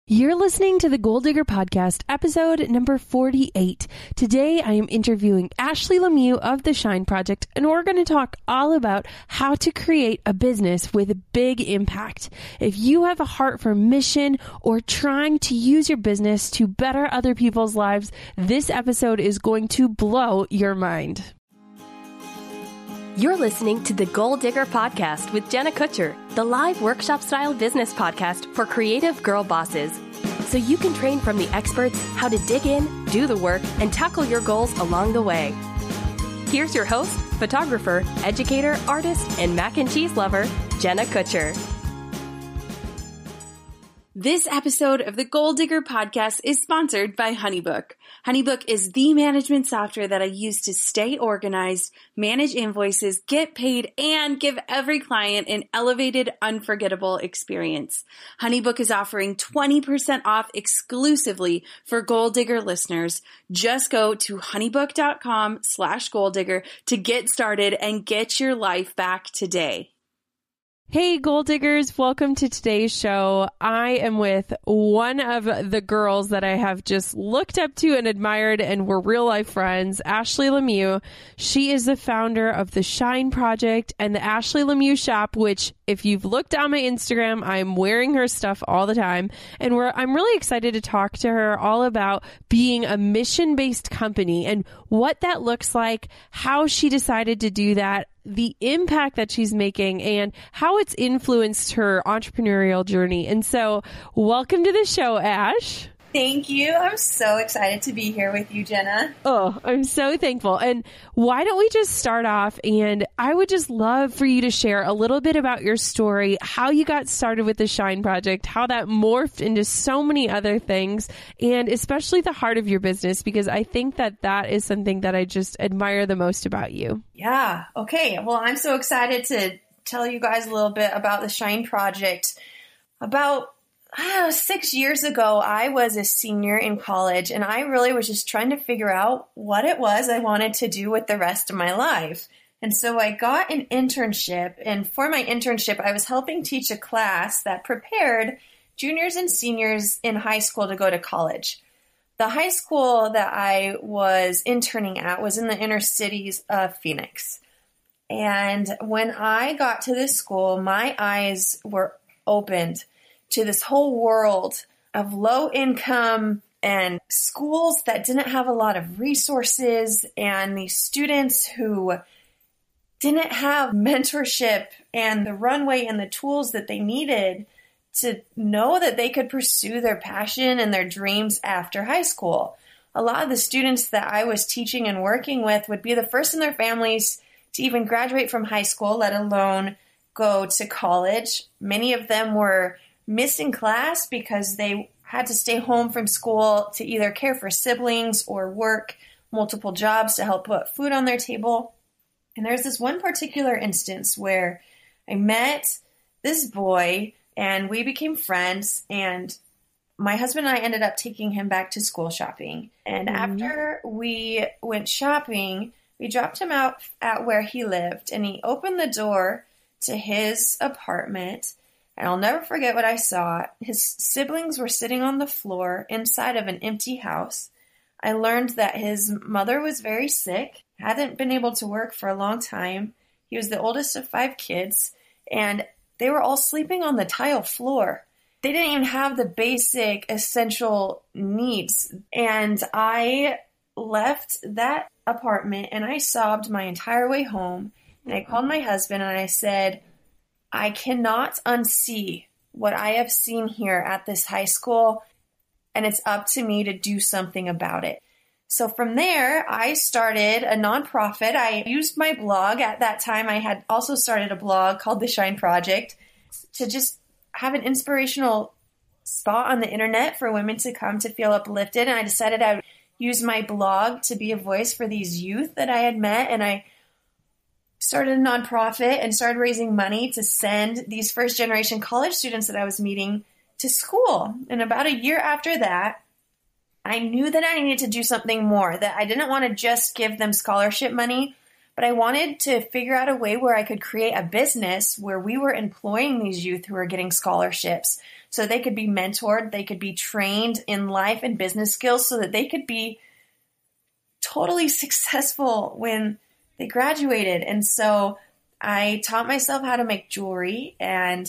You're listening to the Goal Digger Podcast, episode number 48. Today, I am interviewing Ashley Lemieux of The Shine Project, and we're going to talk all about how to create a business with big impact. If you have a heart for mission or trying to use your business to better other people's lives, this episode is going to blow your mind. You're listening to the Goal Digger Podcast with Jenna Kutcher, the live workshop-style business podcast for creative girl bosses. So you can train from the experts how to dig in, do the work, and tackle your goals along the way. Here's your host, photographer, educator, artist, and mac and cheese lover, Jenna Kutcher. This episode of the Goal Digger Podcast is sponsored by HoneyBook. HoneyBook is the management software that I use to stay organized, manage invoices, get paid, and give every client an elevated, unforgettable experience. HoneyBook is offering 20% off exclusively for Goal Digger listeners. Just go to honeybook.com/goaldigger to get started and get your life back today. Hey, Goal Diggers, welcome to today's show. I am with one of the girls that I have just looked up to and admired, and we're real life friends, Ashley Lemieux. She is the founder of The Shine Project and the Ashley Lemieux Shop, which if you've looked on my Instagram, I'm wearing her stuff all the time. And I'm really excited to talk to her all about being a mission-based company and what that looks like, how she decided to do that, the impact that she's making, and how it's influenced her entrepreneurial journey. And so welcome to the show, Ash. Thank you. I'm so excited to be here with you, Jenna. Oh, I'm so thankful. And why don't we just start off, and I would just love for you to share a little bit about your story, how you got started with the Shine Project, how that morphed into so many other things, and especially the heart of your business, because I think that that is something that I just admire the most about you. Yeah. Okay. Well, I'm so excited to tell you guys a little bit about the Shine Project. About 6 years ago, I was a senior in college, and I really was just trying to figure out what it was I wanted to do with the rest of my life. And so I got an internship, and for my internship, I was helping teach a class that prepared juniors and seniors in high school to go to college. The high school that I was interning at was in the inner cities of Phoenix. And when I got to this school, my eyes were opened to this whole world of low income and schools that didn't have a lot of resources, and these students who didn't have mentorship and the runway and the tools that they needed to know that they could pursue their passion and their dreams after high school. A lot of the students that I was teaching and working with would be the first in their families to even graduate from high school, let alone go to college. Many of them were missing class because they had to stay home from school to either care for siblings or work multiple jobs to help put food on their table. And there's this one particular instance where I met this boy and we became friends, and my husband and I ended up taking him back to school shopping. And after we went shopping, we dropped him out at where he lived, and he opened the door to his apartment. And I'll never forget what I saw. His siblings were sitting on the floor inside of an empty house. I learned that his mother was very sick, hadn't been able to work for a long time. He was the oldest of 5 kids, and they were all sleeping on the tile floor. They didn't even have the basic essential needs. And I left that apartment and I sobbed my entire way home. And I called my husband and I said, I cannot unsee what I have seen here at this high school, and it's up to me to do something about it. So from there, I started a nonprofit. I used my blog. At that time, I had also started a blog called The Shine Project to just have an inspirational spot on the internet for women to come to feel uplifted. And I decided I would use my blog to be a voice for these youth that I had met, and I started a nonprofit and started raising money to send these first generation college students that I was meeting to school. And about a year after that, I knew that I needed to do something more, that I didn't want to just give them scholarship money, but I wanted to figure out a way where I could create a business where we were employing these youth who are getting scholarships so they could be mentored, they could be trained in life and business skills so that they could be totally successful when they graduated. And so I taught myself how to make jewelry, and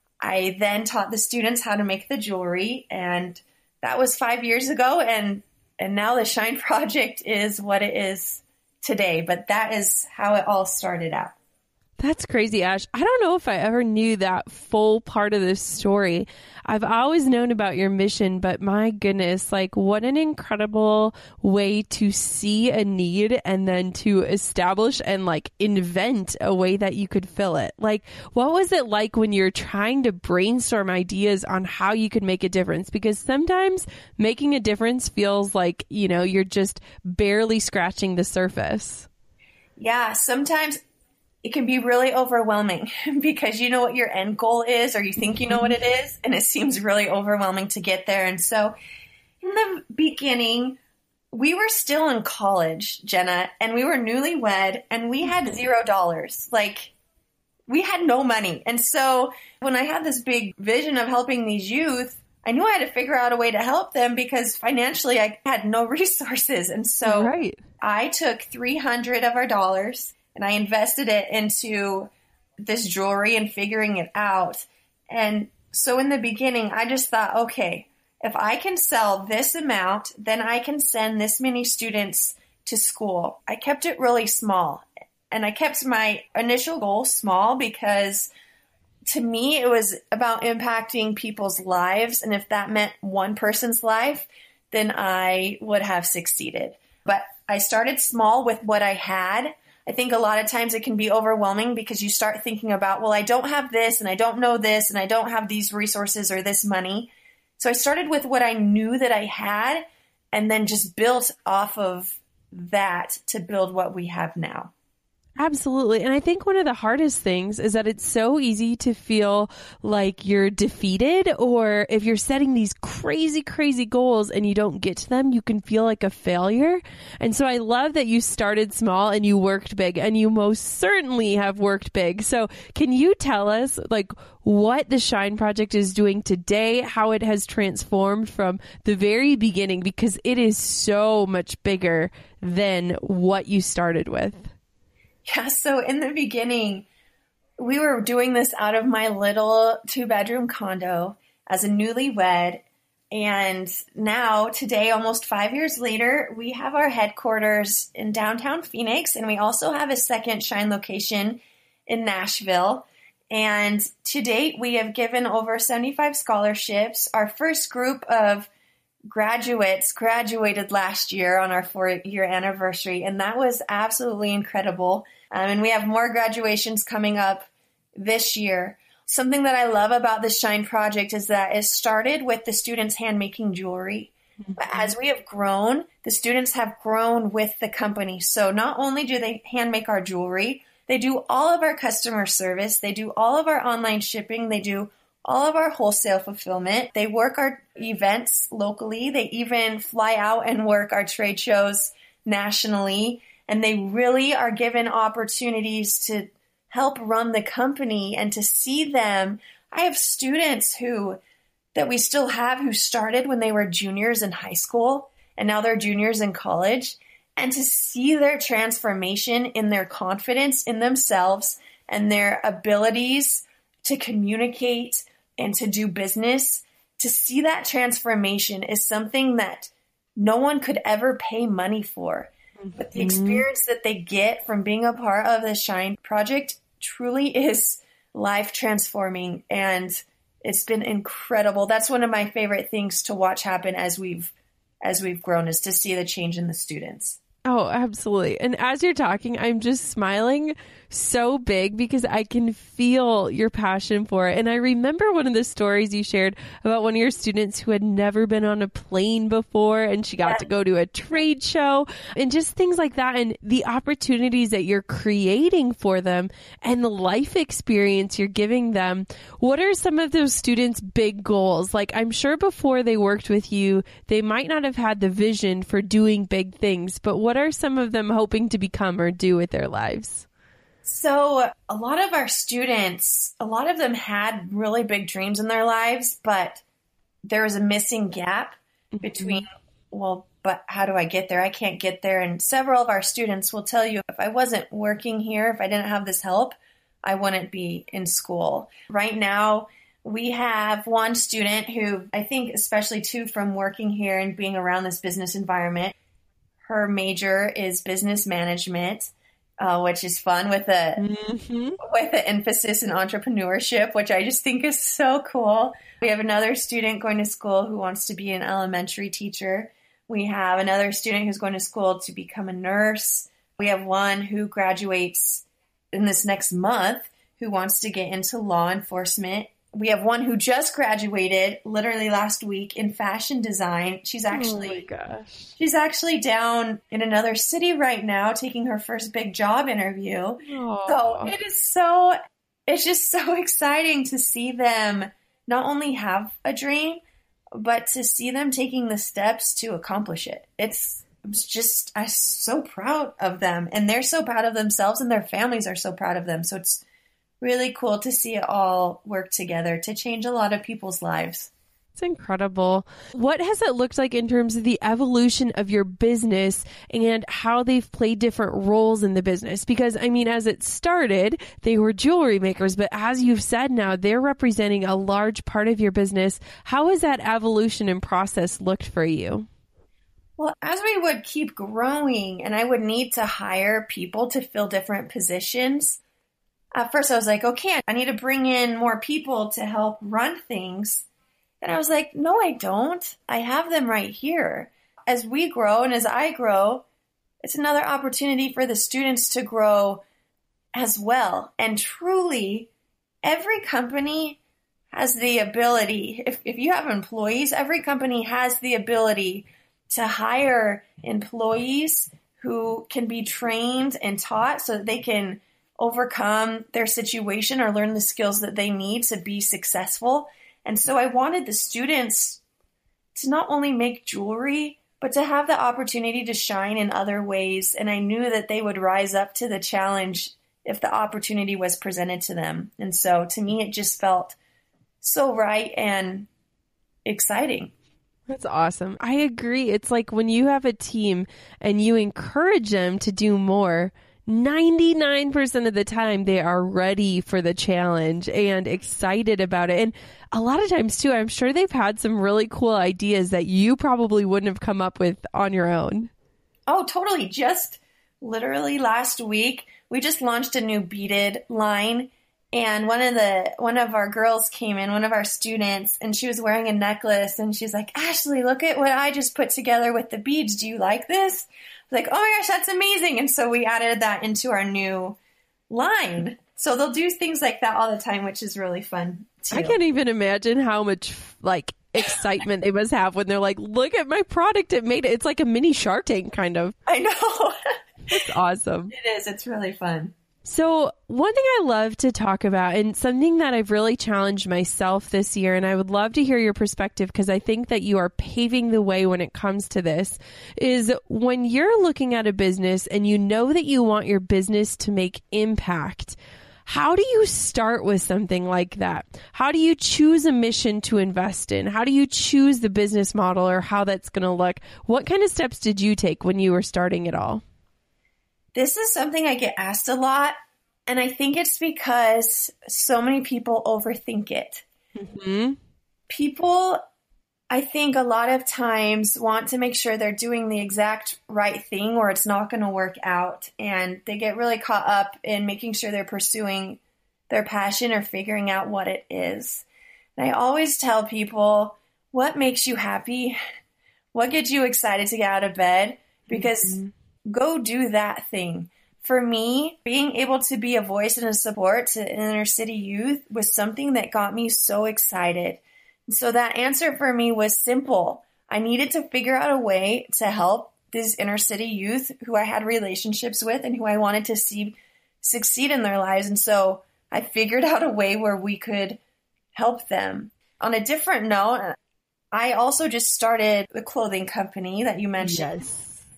I then taught the students how to make the jewelry. And that was 5 years ago. And now the Shine Project is what it is today. But that is how it all started out. That's crazy, Ash. I don't know if I ever knew that full part of this story. I've always known about your mission, but my goodness, like what an incredible way to see a need and then to establish and like invent a way that you could fill it. Like, what was it like when you're trying to brainstorm ideas on how you could make a difference? Because sometimes making a difference feels like, you know, you're just barely scratching the surface. Yeah, sometimes it can be really overwhelming because you know what your end goal is, or you think you know what it is, and it seems really overwhelming to get there. And so in the beginning, we were still in college, Jenna, and we were newlywed, and we had $0. Like, we had no money. And so when I had this big vision of helping these youth, I knew I had to figure out a way to help them because financially I had no resources. And so I took $300 of our dollars and I invested it into this jewelry and figuring it out. And so in the beginning, I just thought, okay, if I can sell this amount, then I can send this many students to school. I kept it really small. And I kept my initial goal small because to me, it was about impacting people's lives. And if that meant one person's life, then I would have succeeded. But I started small with what I had. I think a lot of times it can be overwhelming because you start thinking about, well, I don't have this and I don't know this and I don't have these resources or this money. So I started with what I knew that I had and then just built off of that to build what we have now. Absolutely. And I think one of the hardest things is that it's so easy to feel like you're defeated, or if you're setting these crazy, crazy goals and you don't get to them, you can feel like a failure. And so I love that you started small and you worked big, and you most certainly have worked big. So can you tell us like what the Shine Project is doing today, how it has transformed from the very beginning, because it is so much bigger than what you started with? Yeah, so in the beginning, we were doing this out of my little 2-bedroom condo as a newlywed. And now, today, almost 5 years later, we have our headquarters in downtown Phoenix, and we also have a second Shine location in Nashville. And to date, we have given over 75 scholarships. Our first group of graduates graduated last year on our 4-year anniversary, and that was absolutely incredible. And we have more graduations coming up this year. Something that I love about the Shine Project is that it started with the students hand-making jewelry. Mm-hmm. But as we have grown, the students have grown with the company. So not only do they hand-make our jewelry, they do all of our customer service, they do all of our online shipping, they do all of our wholesale fulfillment. They work our events locally. They even fly out and work our trade shows nationally. And they really are given opportunities to help run the company and to see them. I have students that we still have who started when they were juniors in high school and now they're juniors in college. And to see their transformation in their confidence in themselves and their abilities to communicate and to do business, to see that transformation is something that no one could ever pay money for. But the experience that they get from being a part of the Shine Project truly is life transforming, and it's been incredible. That's one of my favorite things to watch happen as we've grown, is to see the change in the students. Oh, absolutely. And as you're talking, I'm just smiling so big because I can feel your passion for it. And I remember one of the stories you shared about one of your students who had never been on a plane before, and she got to go to a trade show and just things like that, and the opportunities that you're creating for them and the life experience you're giving them. What are some of those students' big goals? Like, I'm sure before they worked with you, they might not have had the vision for doing big things, but what what are some of them hoping to become or do with their lives? So a lot of our students, a lot of them had really big dreams in their lives, but there was a missing gap between, well, but how do I get there? I can't get there. And several of our students will tell you, if I wasn't working here, if I didn't have this help, I wouldn't be in school. Right now, we have one student who I think, especially too, from working here and being around this business environment, her major is business management, which is fun with the emphasis in entrepreneurship, which I just think is so cool. We have another student going to school who wants to be an elementary teacher. We have another student who's going to school to become a nurse. We have one who graduates in this next month who wants to get into law enforcement. We have one who just graduated literally last week in fashion design. She's actually down in another city right now taking her first big job interview. Aww. So it's just so exciting to see them not only have a dream, but to see them taking the steps to accomplish it. I'm so proud of them, and they're so proud of themselves, and their families are so proud of them. So it's really cool to see it all work together to change a lot of people's lives. It's incredible. What has it looked like in terms of the evolution of your business and how they've played different roles in the business? Because, I mean, as it started, they were jewelry makers, but as you've said now, they're representing a large part of your business. How has that evolution and process looked for you? Well, as we would keep growing and I would need to hire people to fill different positions, at first I was like, okay, I need to bring in more people to help run things. And I was like, no, I don't. I have them right here. As we grow and as I grow, it's another opportunity for the students to grow as well. And truly, every company has the ability, if you have employees, every company has the ability to hire employees who can be trained and taught so that they can overcome their situation or learn the skills that they need to be successful. And so I wanted the students to not only make jewelry, but to have the opportunity to shine in other ways. And I knew that they would rise up to the challenge if the opportunity was presented to them. And so to me, it just felt so right and exciting. That's awesome. I agree. It's like when you have a team and you encourage them to do more, 99% of the time they are ready for the challenge and excited about it. And a lot of times too, I'm sure they've had some really cool ideas that you probably wouldn't have come up with on your own. Oh, totally. Just literally last week, we just launched a new beaded line. And one of our girls came in, one of our students, and she was wearing a necklace and she's like, Ashley, look at what I just put together with the beads. Do you like this? Like, oh my gosh, that's amazing. And so we added that into our new line. So they'll do things like that all the time, which is really fun too. I can't even imagine how much excitement they must have when they're like, look at my product. It made it. It's like a mini Shark Tank kind of. I know. It's awesome. It is. It's really fun. So one thing I love to talk about, and something that I've really challenged myself this year, and I would love to hear your perspective because I think that you are paving the way when it comes to this, is when you're looking at a business and you know that you want your business to make impact, how do you start with something like that? How do you choose a mission to invest in? How do you choose the business model or how that's going to look? What kind of steps did you take when you were starting it all? This is something I get asked a lot, and I think it's because so many people overthink it. Mm-hmm. People, I think a lot of times want to make sure they're doing the exact right thing or it's not going to work out, and they get really caught up in making sure they're pursuing their passion or figuring out what it is. And I always tell people, what makes you happy? What gets you excited to get out of bed? Because go do that thing. For me, being able to be a voice and a support to inner city youth was something that got me so excited. And so that answer for me was simple. I needed to figure out a way to help these inner city youth who I had relationships with and who I wanted to see succeed in their lives. And so I figured out a way where we could help them. On a different note, I also just started the clothing company that you mentioned. Yes.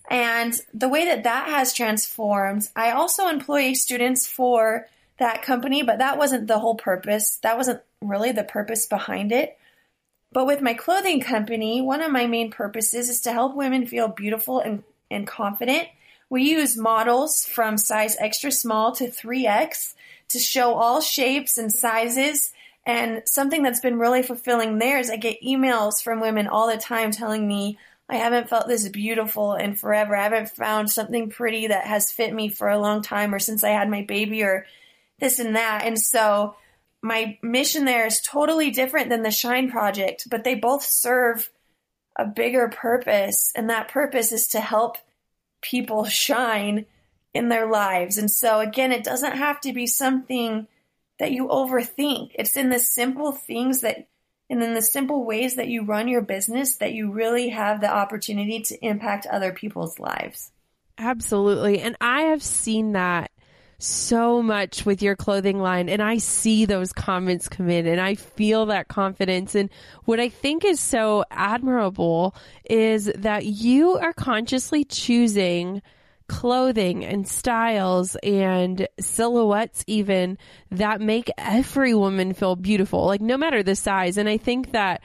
And the way that that has transformed, I also employ students for that company, but that wasn't the whole purpose. That wasn't really the purpose behind it. But with my clothing company, one of my main purposes is to help women feel beautiful and confident. We use models from size extra small to 3X to show all shapes and sizes. And something that's been really fulfilling there is I get emails from women all the time telling me, I haven't felt this beautiful in forever. I haven't found something pretty that has fit me for a long time, or since I had my baby, or this and that. And so my mission there is totally different than the Shine Project, but they both serve a bigger purpose. And that purpose is to help people shine in their lives. And so again, it doesn't have to be something that you overthink. It's in the simple things and in the simple ways that you run your business that you really have the opportunity to impact other people's lives. Absolutely. And I have seen that so much with your clothing line, and I see those comments come in and I feel that confidence. And what I think is so admirable is that you are consciously choosing clothing and styles and silhouettes even that make every woman feel beautiful, like no matter the size. And I think that,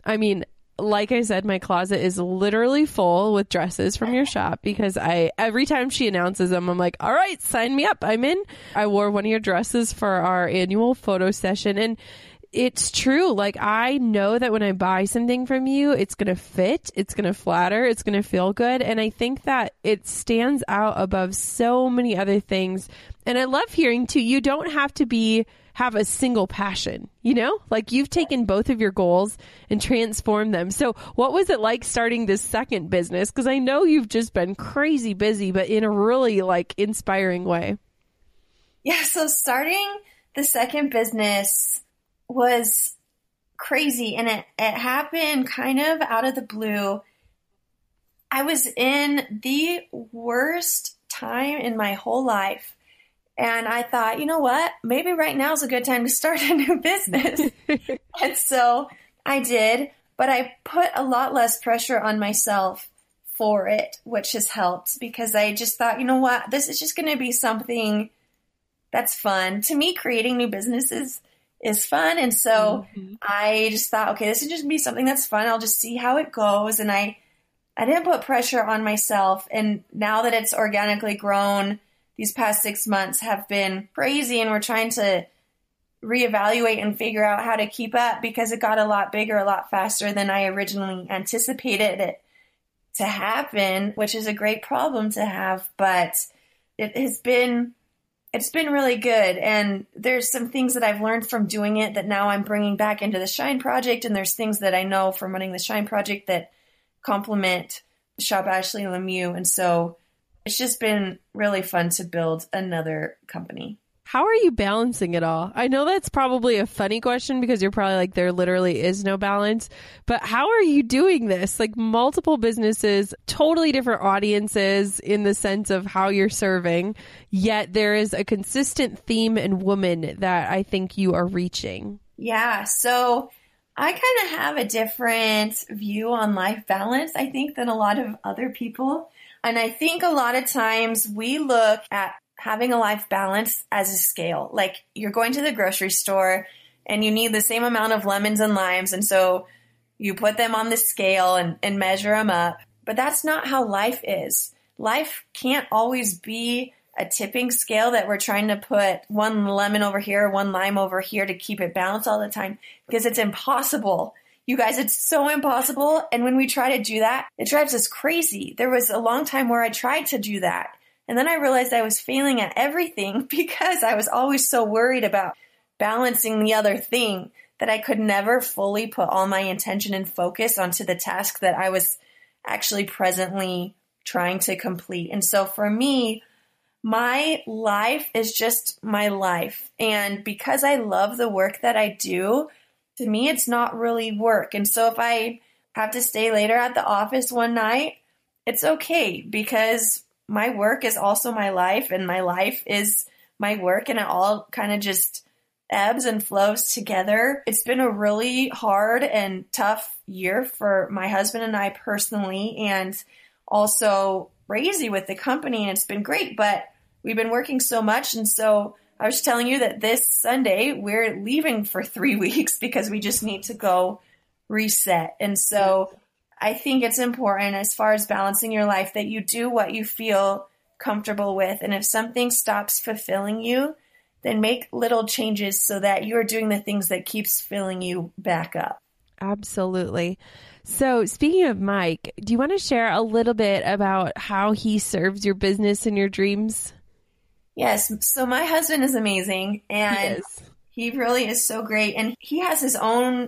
like I said, my closet is literally full with dresses from your shop because every time she announces them, I'm like, all right, sign me up. I'm in. I wore one of your dresses for our annual photo session, and it's true. Like, I know that when I buy something from you, it's going to fit, it's going to flatter, it's going to feel good. And I think that it stands out above so many other things. And I love hearing too, you don't have to have a single passion, like you've taken both of your goals and transformed them. So what was it like starting this second business? Because I know you've just been crazy busy, but in a really inspiring way. Yeah. So starting the second business was crazy, and it happened kind of out of the blue. I was in the worst time in my whole life. And I thought, you know what? Maybe right now is a good time to start a new business. And so I did, but I put a lot less pressure on myself for it, which has helped because I just thought, you know what? This is just going to be something that's fun. To me, creating new businesses is fun. And so I just thought, okay, this is just going to be something that's fun. I'll just see how it goes. And I didn't put pressure on myself. And now that it's organically grown, these past 6 months have been crazy, and we're trying to reevaluate and figure out how to keep up because it got a lot bigger, a lot faster than I originally anticipated it to happen, which is a great problem to have, but it's been really good. And there's some things that I've learned from doing it that now I'm bringing back into the Shine Project. And there's things that I know from running the Shine Project that complement Shop Ashley Lemieux. And so it's just been really fun to build another company. How are you balancing it all? I know that's probably a funny question because you're probably like, there literally is no balance, but how are you doing this? Like multiple businesses, totally different audiences in the sense of how you're serving, yet there is a consistent theme and woman that I think you are reaching. Yeah. So I kind of have a different view on life balance, I think, than a lot of other people. And I think a lot of times we look at having a life balance as a scale. Like you're going to the grocery store and you need the same amount of lemons and limes. And so you put them on the scale and measure them up. But that's not how life is. Life can't always be a tipping scale that we're trying to put one lemon over here, one lime over here to keep it balanced all the time, because it's impossible. You guys, it's so impossible. And when we try to do that, it drives us crazy. There was a long time where I tried to do that. And then I realized I was failing at everything because I was always so worried about balancing the other thing that I could never fully put all my intention and focus onto the task that I was actually presently trying to complete. And so for me, my life is just my life. And because I love the work that I do, to me, it's not really work. And so if I have to stay later at the office one night, it's okay because my work is also my life and my life is my work, and it all kind of just ebbs and flows together. It's been a really hard and tough year for my husband and I personally. And also crazy with the company, and it's been great, but we've been working so much. And so I was telling you that this Sunday we're leaving for 3 weeks because we just need to go reset. And so I think it's important, as far as balancing your life, that you do what you feel comfortable with. And if something stops fulfilling you, then make little changes so that you're doing the things that keeps filling you back up. Absolutely. So speaking of Mike, do you want to share a little bit about how he serves your business and your dreams? Yes. So my husband is amazing, and he really is so great. And he has his own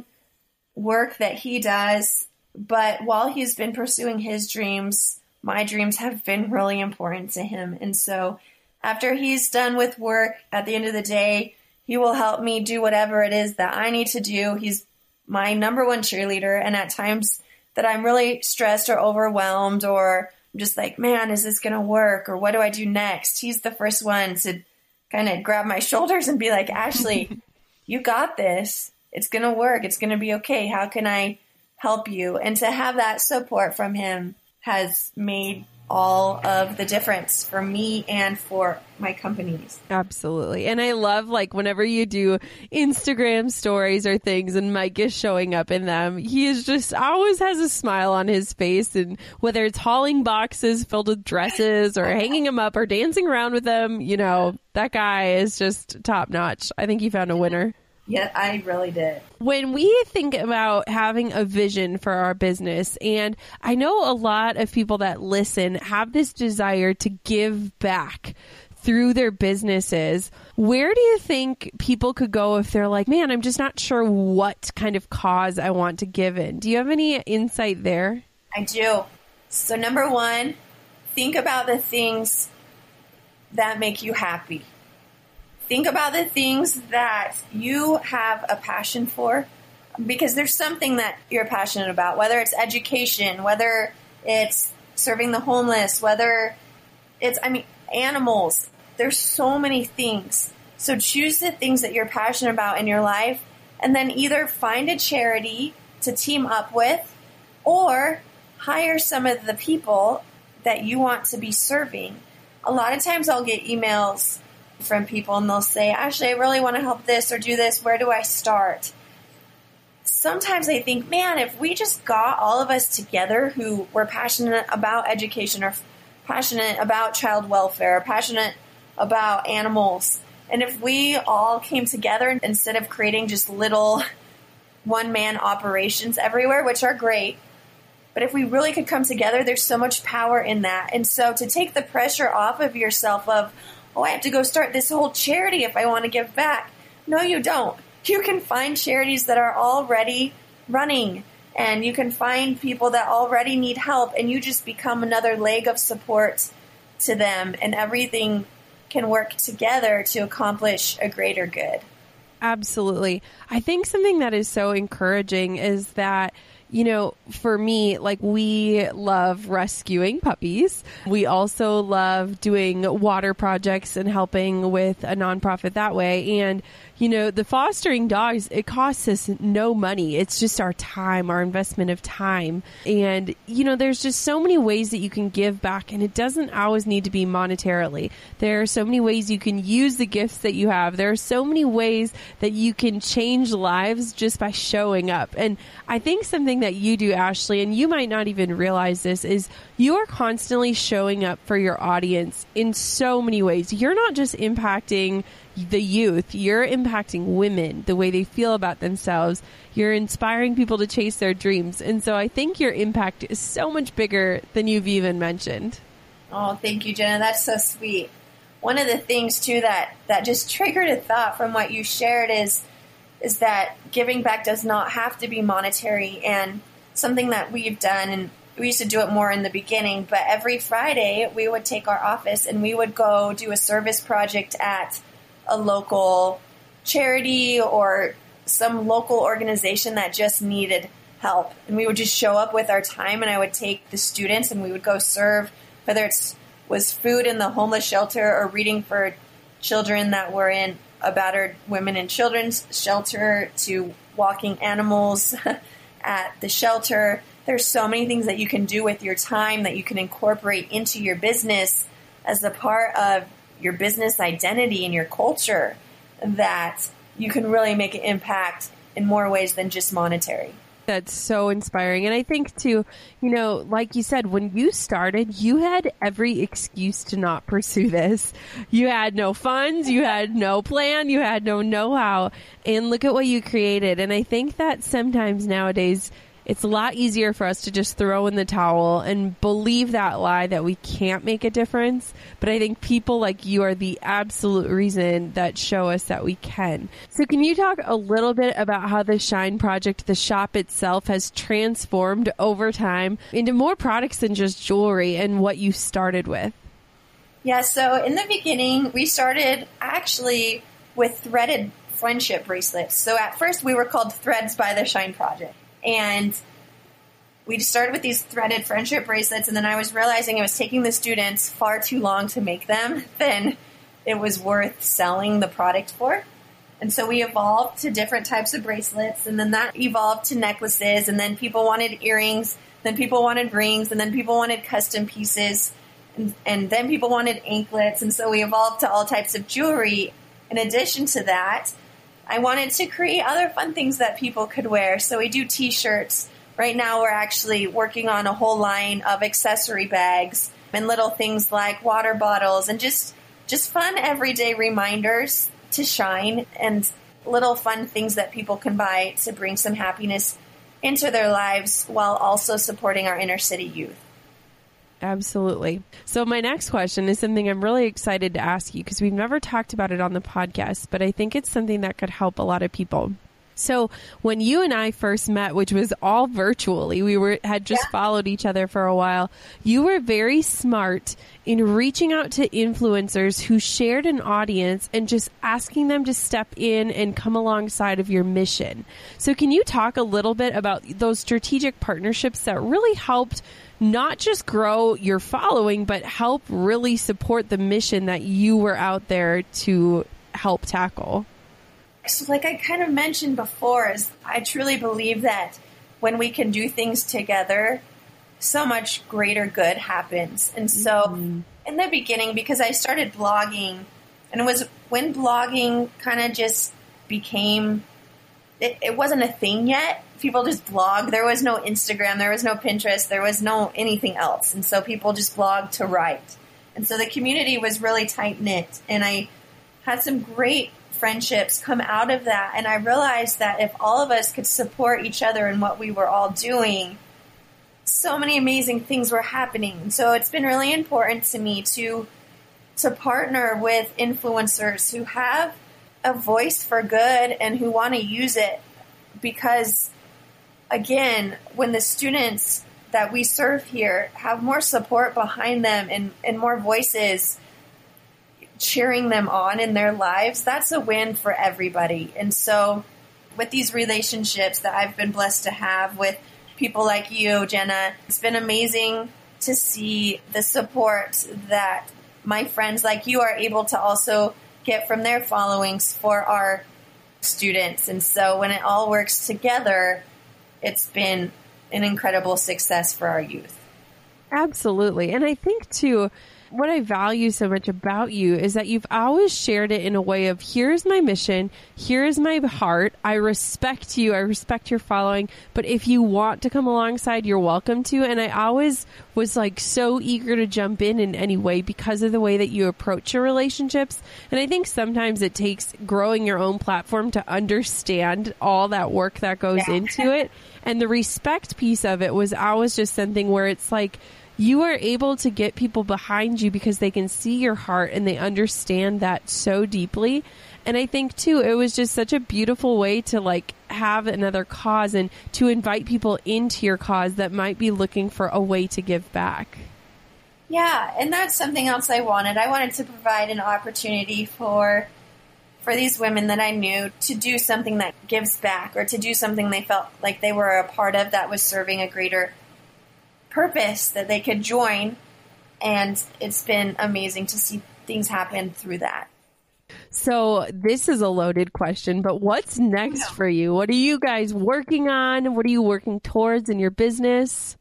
work that he does. But while he's been pursuing his dreams, my dreams have been really important to him. And so after he's done with work, at the end of the day, he will help me do whatever it is that I need to do. He's my number one cheerleader. And at times that I'm really stressed or overwhelmed, or I'm just like, man, is this going to work? Or what do I do next? He's the first one to kind of grab my shoulders and be like, Ashley, you got this. It's going to work. It's going to be okay. How can I help you? And to have that support from him has made all of the difference for me and for my companies. Absolutely. And I love, like, whenever you do Instagram stories or things and Mike is showing up in them, he is just always has a smile on his face. And whether it's hauling boxes filled with dresses or hanging them up or dancing around with them, you know, that guy is just top notch. I think he found a winner. Yeah, I really did. When we think about having a vision for our business, and I know a lot of people that listen have this desire to give back through their businesses, where do you think people could go if they're like, man, I'm just not sure what kind of cause I want to give in? Do you have any insight there? I do. So number one, think about the things that make you happy. Think about the things that you have a passion for, because there's something that you're passionate about, whether it's education, whether it's serving the homeless, whether it's, animals. There's so many things. So choose the things that you're passionate about in your life, and then either find a charity to team up with or hire some of the people that you want to be serving. A lot of times I'll get emails from people and they'll say, Ashley, I really want to help this or do this. Where do I start? Sometimes I think, man, if we just got all of us together who were passionate about education or passionate about child welfare, or passionate about animals, and if we all came together instead of creating just little one-man operations everywhere, which are great, but if we really could come together, there's so much power in that. And so to take the pressure off of yourself of, oh, I have to go start this whole charity if I want to give back. No, you don't. You can find charities that are already running, and you can find people that already need help, and you just become another leg of support to them, and everything can work together to accomplish a greater good. Absolutely. I think something that is so encouraging is that, you know, for me, like, we love rescuing puppies. We also love doing water projects and helping with a nonprofit that way. And, you know, the fostering dogs, it costs us no money. It's just our time, our investment of time. And, you know, there's just so many ways that you can give back, and it doesn't always need to be monetarily. There are so many ways you can use the gifts that you have. There are so many ways that you can change lives just by showing up. And I think something that you do, Ashley, and you might not even realize this, is you are constantly showing up for your audience in so many ways. You're not just impacting the youth, you're impacting women, the way they feel about themselves. You're inspiring people to chase their dreams. And so I think your impact is so much bigger than you've even mentioned. Oh, thank you, Jenna. That's so sweet. One of the things, too, that just triggered a thought from what you shared is that giving back does not have to be monetary. And something that we've done, and we used to do it more in the beginning, but every Friday we would take our office and we would go do a service project at a local charity or some local organization that just needed help. And we would just show up with our time, and I would take the students and we would go serve, whether it was food in the homeless shelter or reading for children that were in a battered women and children's shelter, to walking animals at the shelter. there's so many things that you can do with your time that you can incorporate into your business as a part of your business identity and your culture, that you can really make an impact in more ways than just monetary. That's so inspiring. And I think too, like you said, when you started, you had every excuse to not pursue this. You had no funds, you had no plan, you had no know-how, and look at what you created. And I think that sometimes nowadays it's a lot easier for us to just throw in the towel and believe that lie that we can't make a difference. But I think people like you are the absolute reason that show us that we can. So can you talk a little bit about how the Shine Project, the shop itself, has transformed over time into more products than just jewelry and what you started with? Yeah, so in the beginning, we started actually with threaded friendship bracelets. So at first we were called Threads by the Shine Project. And we started with these threaded friendship bracelets, and then I was realizing it was taking the students far too long to make them than it was worth selling the product for. And so we evolved to different types of bracelets, and then that evolved to necklaces, and then people wanted earrings, then people wanted rings, and then people wanted custom pieces, and then people wanted anklets, and so we evolved to all types of jewelry. In addition to that, I wanted to create other fun things that people could wear. So we do t-shirts. Right now we're actually working on a whole line of accessory bags and little things like water bottles and just fun everyday reminders to shine and little fun things that people can buy to bring some happiness into their lives while also supporting our inner city youth. Absolutely. So my next question is something I'm really excited to ask you because we've never talked about it on the podcast, but I think it's something that could help a lot of people. So when you and I first met, which was all virtually, had just followed each other for a while, you were very smart in reaching out to influencers who shared an audience and just asking them to step in and come alongside of your mission. So can you talk a little bit about those strategic partnerships that really helped not just grow your following, but help really support the mission that you were out there to help tackle? So like I kind of mentioned before, is I truly believe that when we can do things together, so much greater good happens. And so in the beginning, because I started blogging, and it was when blogging kind of just became, it wasn't a thing yet. People just blog. There was no Instagram. There was no Pinterest. There was no anything else. And so people just blogged to write. And so the community was really tight-knit. And I had some great friendships come out of that. And I realized that if all of us could support each other in what we were all doing, so many amazing things were happening. And so it's been really important to me to partner with influencers who have a voice for good and who want to use it. Because, again, when the students that we serve here have more support behind them and more voices cheering them on in their lives, that's a win for everybody. And so with these relationships that I've been blessed to have with people like you, Jenna, it's been amazing to see the support that my friends like you are able to also get from their followings for our students. And so when it all works together, it's been an incredible success for our youth. Absolutely. And I think too, what I value so much about you is that you've always shared it in a way of, here's my mission, here's my heart, I respect you, I respect your following, but if you want to come alongside, you're welcome to. And I always was like so eager to jump in any way because of the way that you approach your relationships. And I think sometimes it takes growing your own platform to understand all that work that goes into it. And the respect piece of it was always just something where it's like, you are able to get people behind you because they can see your heart and they understand that so deeply. And I think too, it was just such a beautiful way to like have another cause and to invite people into your cause that might be looking for a way to give back. Yeah. And that's something else I wanted. I wanted to provide an opportunity for these women that I knew to do something that gives back or to do something they felt like they were a part of that was serving a greater purpose that they could join. And it's been amazing to see things happen through that. So this is a loaded question, but what's next for you? What are you guys working on? What are you working towards in your business?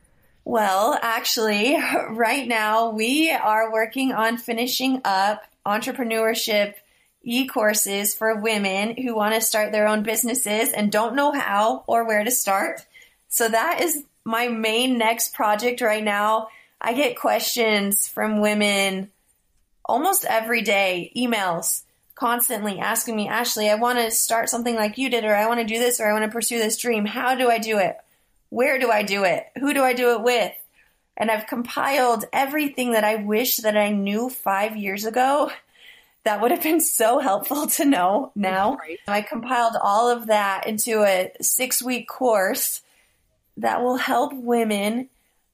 Well, actually, right now we are working on finishing up entrepreneurship e-courses for women who want to start their own businesses and don't know how or where to start. So that is my main next project right now. I get questions from women almost every day, emails constantly asking me, Ashley, I want to start something like you did, or I want to do this, or I want to pursue this dream. How do I do it? Where do I do it? Who do I do it with? And I've compiled everything that I wish that I knew 5 years ago. That would have been so helpful to know now. Right. I compiled all of that into a 6-week course that will help women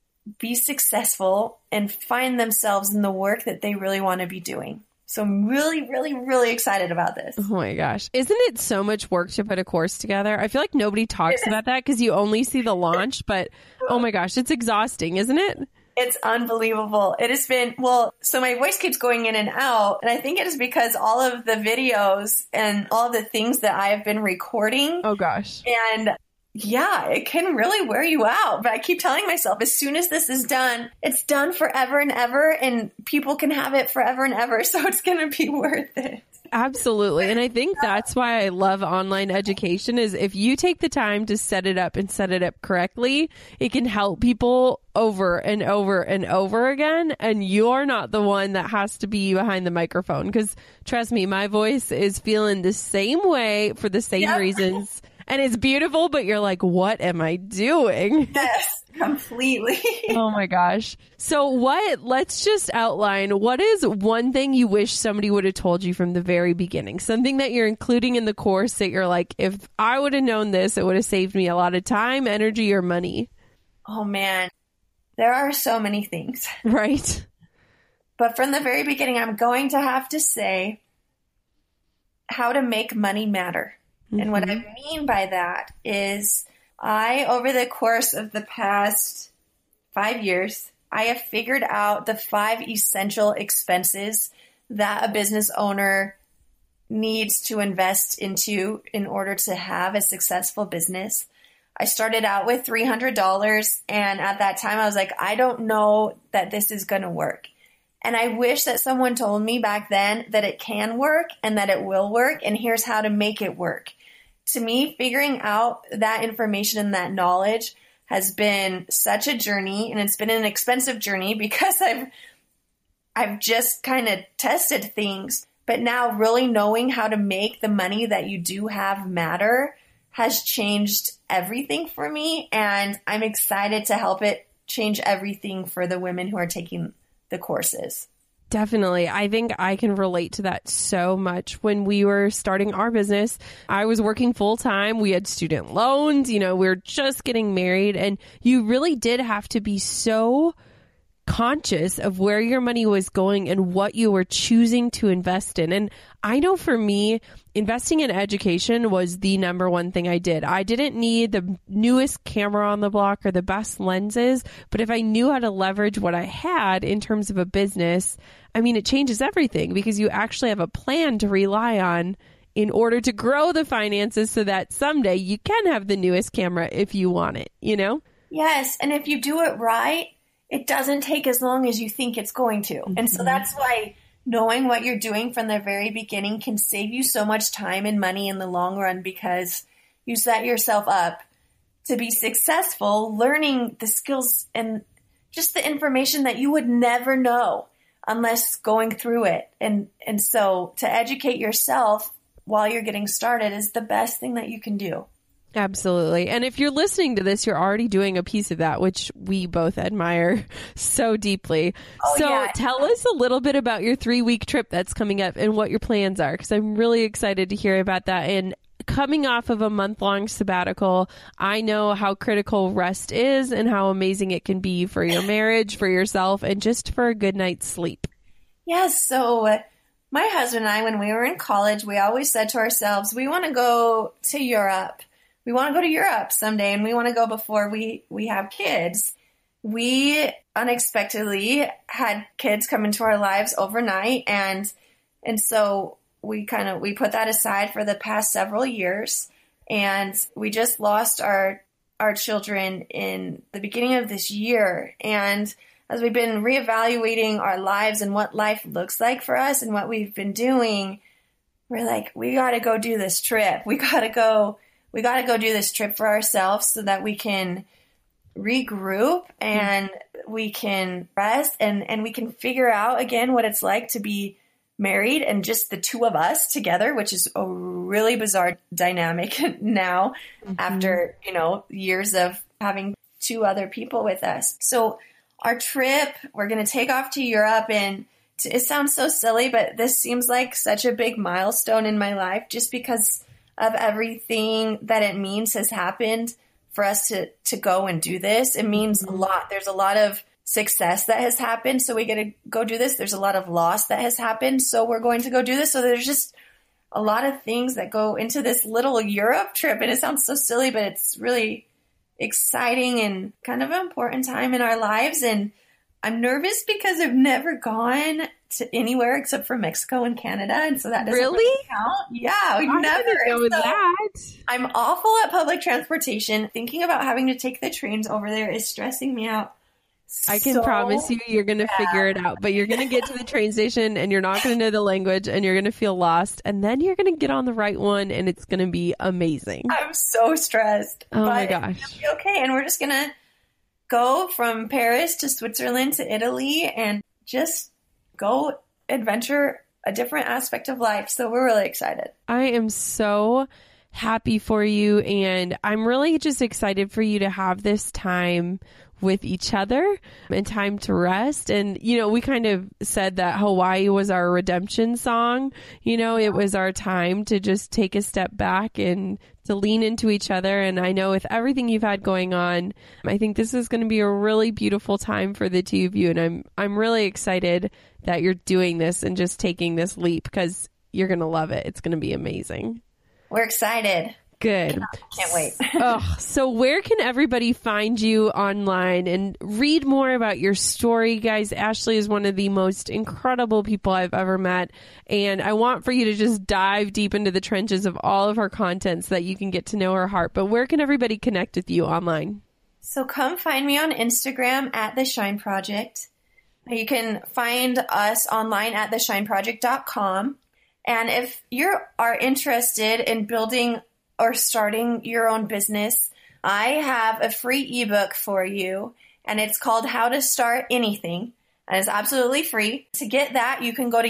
be successful and find themselves in the work that they really want to be doing. So I'm really, really, really excited about this. Oh my gosh. Isn't it so much work to put a course together? I feel like nobody talks about that because you only see the launch, but oh my gosh, it's exhausting, isn't it? It's unbelievable. It has been, so my voice keeps going in and out, and I think it is because all of the videos and all of the things that I have been recording. Oh gosh. And yeah, it can really wear you out. But I keep telling myself, as soon as this is done, it's done forever and ever, and people can have it forever and ever. So it's going to be worth it. Absolutely. And I think that's why I love online education is if you take the time to set it up and set it up correctly, it can help people over and over and over again. And you're not the one that has to be behind the microphone. Because trust me, my voice is feeling the same way for the same reasons. And it's beautiful, but you're like, what am I doing? Yes, completely. Oh my gosh. So let's just outline, what is one thing you wish somebody would have told you from the very beginning? Something that you're including in the course that you're like, if I would have known this, it would have saved me a lot of time, energy, or money. Oh man, there are so many things. Right. But from the very beginning, I'm going to have to say how to make money matter. And what I mean by that is over the course of the past 5 years, I have figured out the 5 essential expenses that a business owner needs to invest into in order to have a successful business. I started out with $300, and at that time I was like, I don't know that this is going to work. And I wish that someone told me back then that it can work and that it will work, and here's how to make it work. To me, figuring out that information and that knowledge has been such a journey, and it's been an expensive journey because I've just kind of tested things. But now really knowing how to make the money that you do have matter has changed everything for me, and I'm excited to help it change everything for the women who are taking the courses. Definitely. I think I can relate to that so much. When we were starting our business, I was working full time. We had student loans, we were just getting married, and you really did have to be so conscious of where your money was going and what you were choosing to invest in. And I know for me, investing in education was the number one thing I did. I didn't need the newest camera on the block or the best lenses, but if I knew how to leverage what I had in terms of a business, it changes everything because you actually have a plan to rely on in order to grow the finances so that someday you can have the newest camera if you want it, Yes. And if you do it right, it doesn't take as long as you think it's going to. And so that's why knowing what you're doing from the very beginning can save you so much time and money in the long run, because you set yourself up to be successful, learning the skills and just the information that you would never know unless going through it. And so to educate yourself while you're getting started is the best thing that you can do. Absolutely. And if you're listening to this, you're already doing a piece of that, which we both admire so deeply. Tell us a little bit about your 3-week trip that's coming up and what your plans are, because I'm really excited to hear about that. And coming off of a month-long sabbatical, I know how critical rest is and how amazing it can be for your marriage, for yourself, and just for a good night's sleep. Yes. So my husband and I, when we were in college, we always said to ourselves, we want to go to Europe. We want to go to Europe someday, and we want to go before we have kids. We unexpectedly had kids come into our lives overnight, and so we put that aside for the past several years, and we just lost our children in the beginning of this year. And as we've been reevaluating our lives and what life looks like for us and what we've been doing, we're like, we got to go do this trip. We got to go do this trip for ourselves so that we can regroup and we can rest and we can figure out again what it's like to be married and just the two of us together, which is a really bizarre dynamic now after, years of having two other people with us. So our trip, we're going to take off to Europe, and it sounds so silly, but this seems like such a big milestone in my life just because of everything that it means has happened for us to go and do this. It means a lot. There's a lot of success that has happened, so we get to go do this. There's a lot of loss that has happened, so we're going to go do this. So there's just a lot of things that go into this little Europe trip, and it sounds so silly, but it's really exciting and kind of an important time in our lives. And I'm nervous because I've never gone to anywhere except for Mexico and Canada, and so that doesn't really count. Yeah, we've never. Know that. I'm awful at public transportation. Thinking about having to take the trains over there is stressing me out. I can promise you're going to figure it out, but you're going to get to the train station and you're not going to know the language and you're going to feel lost, and then you're going to get on the right one and it's going to be amazing. I'm so stressed. Oh my gosh. It's gonna be okay. And we're just going to go from Paris to Switzerland to Italy and just go adventure a different aspect of life. So we're really excited. I am so happy for you, and I'm really just excited for you to have this time with each other and time to rest. And, we kind of said that Hawaii was our redemption song. It was our time to just take a step back and to lean into each other. And I know with everything you've had going on, I think this is going to be a really beautiful time for the two of you. And I'm really excited that you're doing this and just taking this leap, because you're going to love it. It's going to be amazing. We're excited. Good. Can't wait. So where can everybody find you online and read more about your story? Guys, Ashley is one of the most incredible people I've ever met. And I want for you to just dive deep into the trenches of all of her content so that you can get to know her heart. But where can everybody connect with you online? So come find me on Instagram at The Shine Project. You can find us online at theshineproject.com. And if you are interested in building or starting your own business, I have a free ebook for you, and it's called How to Start Anything, and it's absolutely free. To get that, you can go to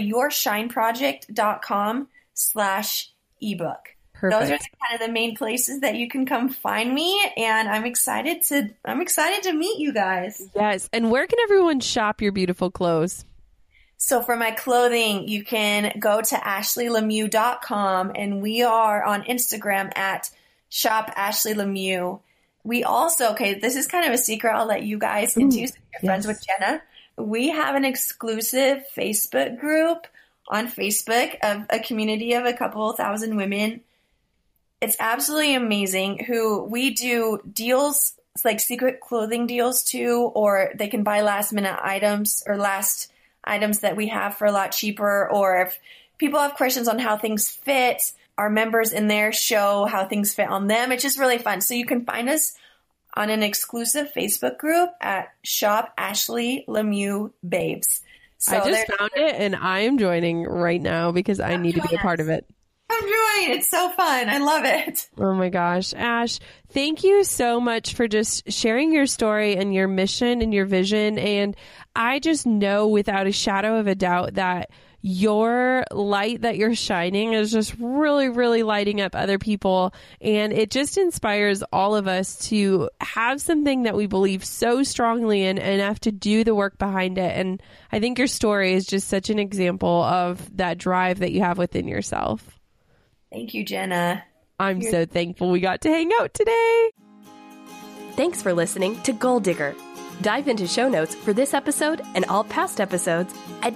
yourshineproject.com/ebook. Perfect. Those are kind of the main places that you can come find me, and I'm excited to meet you guys. Yes. And where can everyone shop your beautiful clothes? So for my clothing, you can go to ashleylemieux.com, and we are on Instagram at Shop Ashley Lemieux. We also, this is kind of a secret I'll let you guys into, so you're friends with Jenna. We have an exclusive Facebook group on Facebook of a community of a couple thousand women. It's absolutely amazing, who we do deals, like secret clothing deals to, or they can buy last minute items or last items that we have for a lot cheaper, or if people have questions on how things fit, our members in there show how things fit on them. It's just really fun. So you can find us on an exclusive Facebook group at Shop Ashley Lemieux Babes. So I just found it, and I am joining right now because I need to be a part of it. I'm joining. It's so fun. I love it. Oh my gosh. Ash, thank you so much for just sharing your story and your mission and your vision. And I just know without a shadow of a doubt that your light that you're shining is just really, really lighting up other people. And it just inspires all of us to have something that we believe so strongly in enough to do the work behind it. And I think your story is just such an example of that drive that you have within yourself. Thank you, Jenna. I'm so thankful we got to hang out today. Thanks for listening to Goal Digger. Dive into show notes for this episode and all past episodes at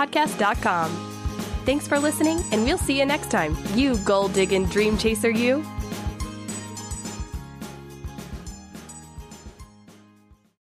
www.goaldiggerpodcast.com. Thanks for listening, and we'll see you next time. You goal-digging dream chaser, you.